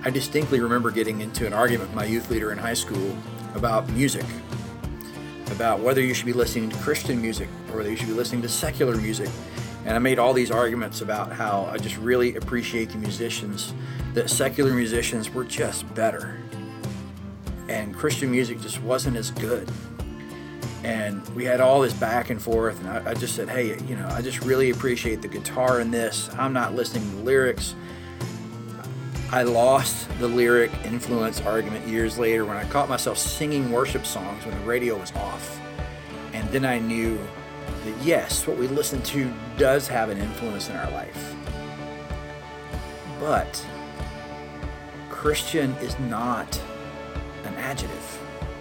I distinctly remember getting into an argument with my youth leader in high school about music, about whether you should be listening to Christian music or whether you should be listening to secular music. And I made all these arguments about how I just really appreciate the musicians, that secular musicians were just better, and Christian music just wasn't as good. And we had all this back and forth, and I just said, hey, I just really appreciate the guitar in this. I'm not listening to the lyrics. I lost the lyric influence argument years later when I caught myself singing worship songs when the radio was off. And then I knew that yes, what we listen to does have an influence in our life. But Christian is not an adjective.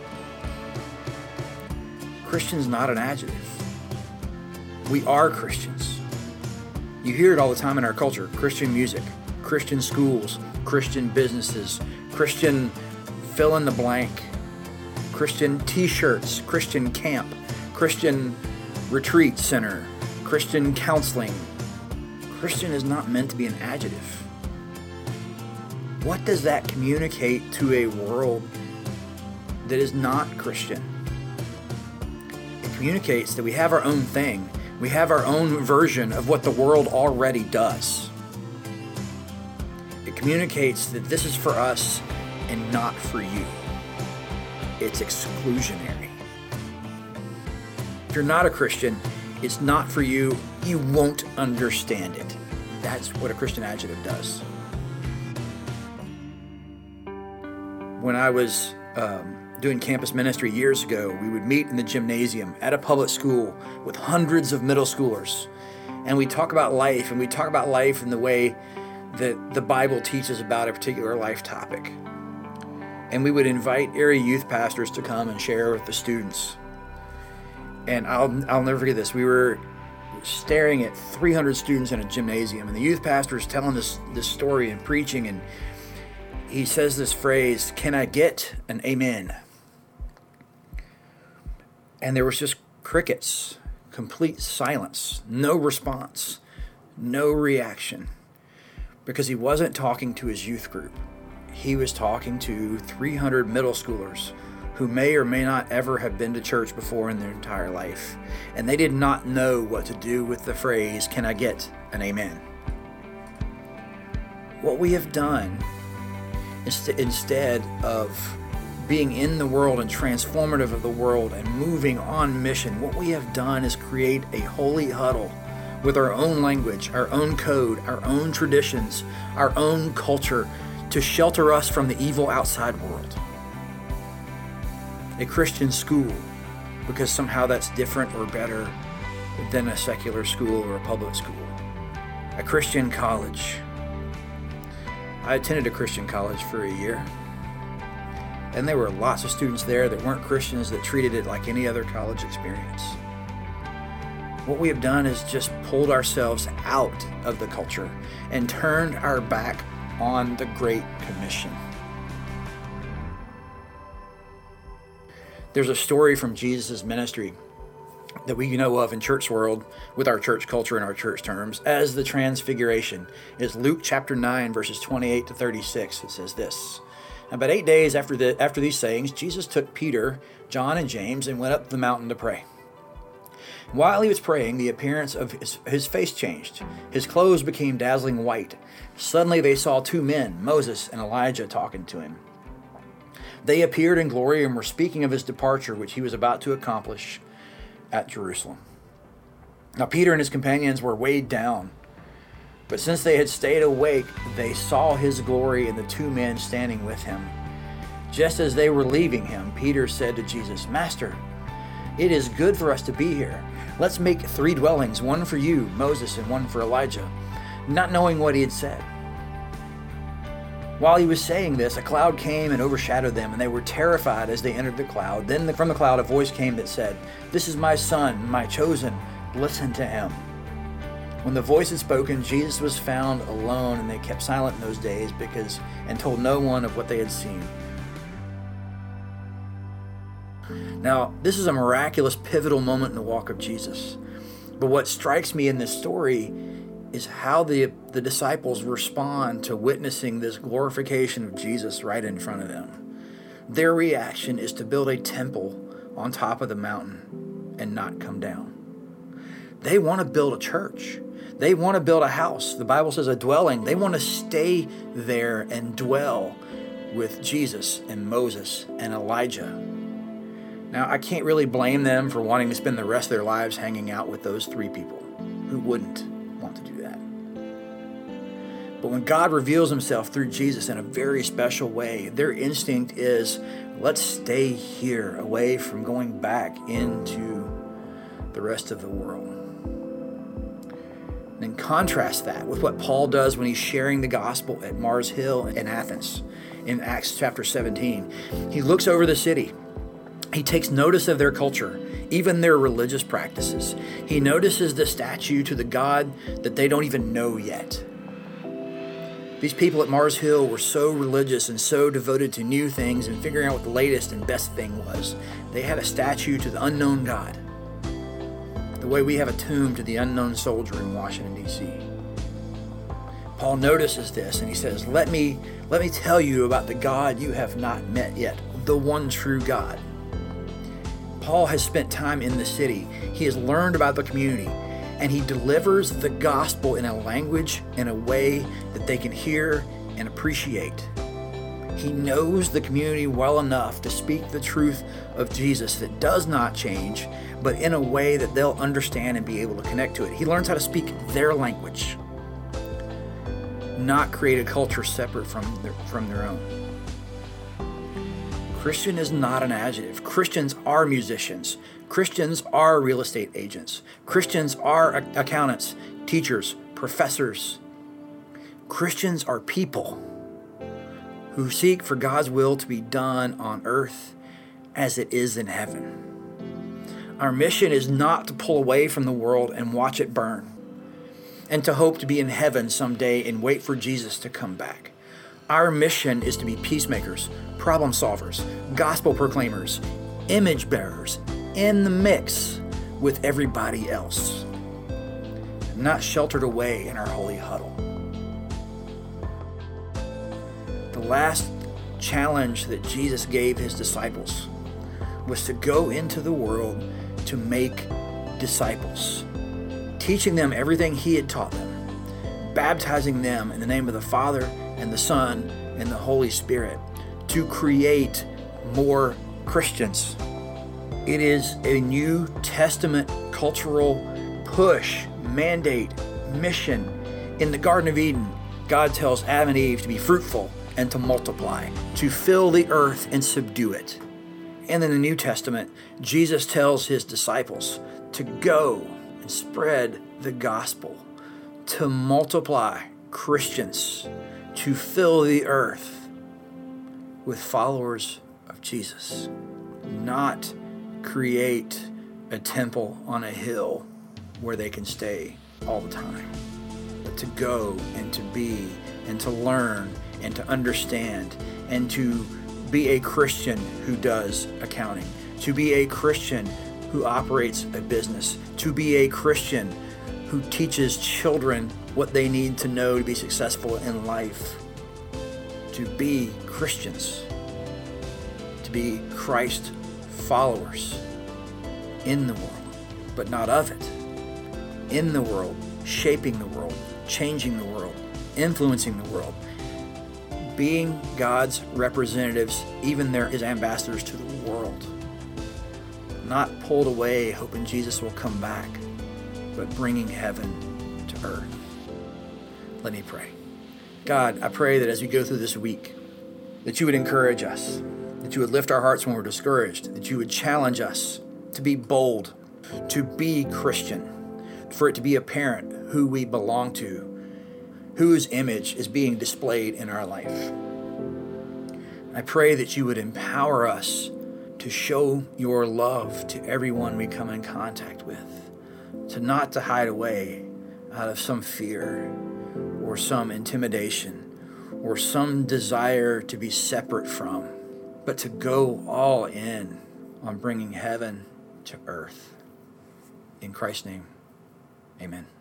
Christian's not an adjective. We are Christians. You hear it all the time in our culture. Christian music, Christian schools, Christian businesses, Christian fill in the blank, Christian t-shirts, Christian camp, Christian retreat center, Christian counseling. Christian is not meant to be an adjective. What does that communicate to a world that is not Christian? It communicates that we have our own thing. We have our own version of what the world already does. It communicates that this is for us and not for you. It's exclusionary. If you're not a Christian, it's not for you. You won't understand it. That's what a Christian adjective does. When I was doing campus ministry years ago, we would meet in the gymnasium at a public school with hundreds of middle schoolers. And we talk about life, and we talk about life in the way that the Bible teaches about a particular life topic. And we would invite area youth pastors to come and share with the students. And I'll never forget this. We were staring at 300 students in a gymnasium, and the youth pastor is telling this story and preaching, and he says this phrase, "Can I get an amen?" And there was just crickets, complete silence, no response, no reaction, because he wasn't talking to his youth group. He was talking to 300 middle schoolers who may or may not ever have been to church before in their entire life. And they did not know what to do with the phrase, "Can I get an amen?" What we have done instead of being in the world and transformative of the world and moving on mission, what we have done is create a holy huddle with our own language, our own code, our own traditions, our own culture to shelter us from the evil outside world. A Christian school, because somehow that's different or better than a secular school or a public school. A Christian college. I attended a Christian college for a year, and there were lots of students there that weren't Christians that treated it like any other college experience. What we have done is just pulled ourselves out of the culture and turned our back on the Great Commission. There's a story from Jesus' ministry that we know of in church world with our church culture and our church terms as the Transfiguration. It's Luke chapter 9, verses 28 to 36. It says this: About 8 days after these sayings, Jesus took Peter, John, and James and went up the mountain to pray. While he was praying, the appearance of his face changed. His clothes became dazzling white. Suddenly they saw two men, Moses and Elijah, talking to him. They appeared in glory and were speaking of his departure, which he was about to accomplish at Jerusalem. Now Peter and his companions were weighed down, but since they had stayed awake, they saw his glory and the two men standing with him. Just as they were leaving him, Peter said to Jesus, "Master, it is good for us to be here. Let's make 3 dwellings, one for you, Moses, and one for Elijah," not knowing what he had said. While he was saying this, a cloud came and overshadowed them, and they were terrified as they entered the cloud. Then from the cloud a voice came that said, "This is my son, my chosen. Listen to him." When the voice had spoken, Jesus was found alone, and they kept silent in those days and told no one of what they had seen. Now, this is a miraculous, pivotal moment in the walk of Jesus. But what strikes me in this story is how the disciples respond to witnessing this glorification of Jesus right in front of them. Their reaction is to build a temple on top of the mountain and not come down. They want to build a church. They want to build a house. The Bible says a dwelling. They want to stay there and dwell with Jesus and Moses and Elijah. Now, I can't really blame them for wanting to spend the rest of their lives hanging out with those three people. Who wouldn't want to do that? But when God reveals himself through Jesus in a very special way, their instinct is, let's stay here, away from going back into the rest of the world. And then contrast that with what Paul does when he's sharing the gospel at Mars Hill in Athens in Acts chapter 17. He looks over the city. He takes notice of their culture, even their religious practices. He notices the statue to the God that they don't even know yet. These people at Mars Hill were so religious and so devoted to new things and figuring out what the latest and best thing was. They had a statue to the unknown God, the way we have a tomb to the unknown soldier in Washington, D.C. Paul notices this and he says, let me tell you about the God you have not met yet, the one true God. Paul has spent time in the city. He has learned about the community, and he delivers the gospel in a language, in a way that they can hear and appreciate. He knows the community well enough to speak the truth of Jesus that does not change, but in a way that they'll understand and be able to connect to it. He learns how to speak their language, not create a culture separate from their own. Christian is not an adjective. Christians are musicians. Christians are real estate agents. Christians are accountants, teachers, professors. Christians are people who seek for God's will to be done on earth as it is in heaven. Our mission is not to pull away from the world and watch it burn, and to hope to be in heaven someday and wait for Jesus to come back. Our mission is to be peacemakers, problem solvers, gospel proclaimers, image bearers in the mix with everybody else, not sheltered away in our holy huddle. The last challenge that Jesus gave his disciples was to go into the world to make disciples, teaching them everything he had taught them, baptizing them in the name of the Father and the Son and the Holy Spirit, to create more Christians. It is a New Testament cultural push, mandate, mission. In the Garden of Eden, God tells Adam and Eve to be fruitful and to multiply, to fill the earth and subdue it. And in the New Testament, Jesus tells his disciples to go and spread the gospel, to multiply Christians, to fill the earth with followers of Jesus, not create a temple on a hill where they can stay all the time, but to go and to be and to learn and to understand and to be a Christian who does accounting, to be a Christian who operates a business, to be a Christian who teaches children what they need to know to be successful in life, to be Christians, to be Christ followers in the world, but not of it. In the world, shaping the world, changing the world, influencing the world, being God's representatives, even his ambassadors to the world. Not pulled away hoping Jesus will come back, but bringing heaven to earth. Let me pray. God, I pray that as we go through this week, that you would encourage us, that you would lift our hearts when we're discouraged, that you would challenge us to be bold, to be Christian, for it to be apparent who we belong to, whose image is being displayed in our life. I pray that you would empower us to show your love to everyone we come in contact with, not to hide away out of some fear or some intimidation or some desire to be separate from, but to go all in on bringing heaven to earth. In Christ's name, amen.